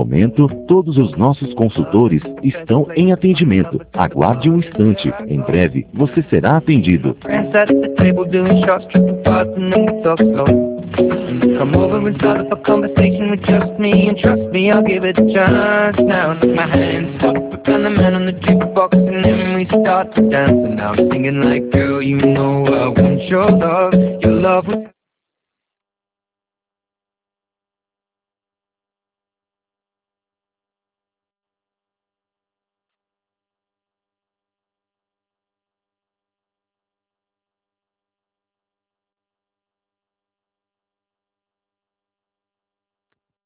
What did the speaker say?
momento, todos os nossos consultores estão em atendimento. Aguarde um instante. Em breve, você será atendido. Come over and start up a conversation with just me, and trust me, I'll give it a chance. Now take my hand, stop, and the man on the jukebox, and then we start to dance. And now I'm singing like, girl, you know I want your love was